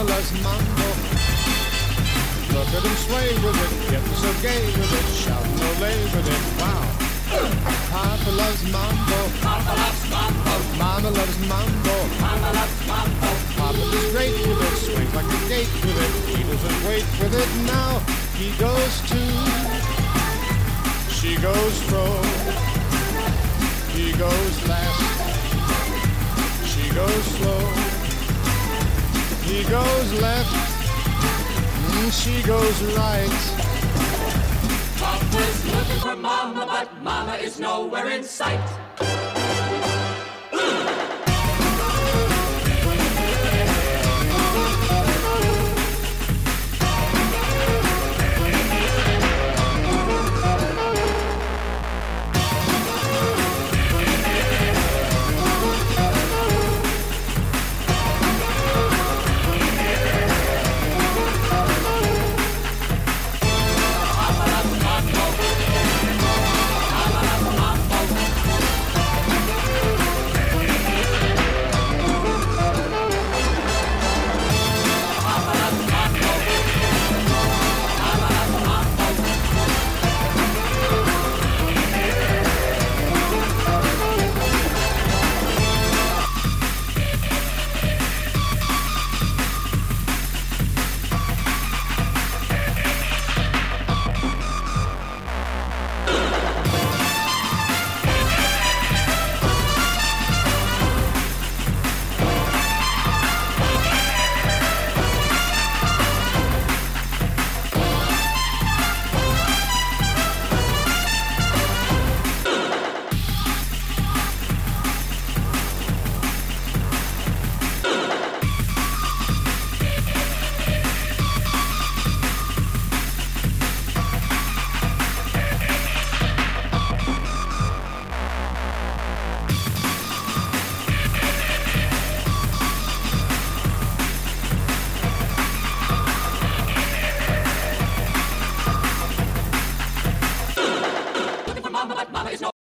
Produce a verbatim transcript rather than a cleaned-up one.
Mama loves mambo. Look at him sway with it, getting so gay with it, shouting olay with it, wow. Papa loves mambo. Papa loves mambo. Mama loves mambo. Mama loves mambo. Papa is great with it, swings like a gate with it. He doesn't wait with it now. He goes to, she goes fro. He goes fast, she goes slow. He goes left, and she goes right. Papa's looking for Mama, but Mama is nowhere in sight.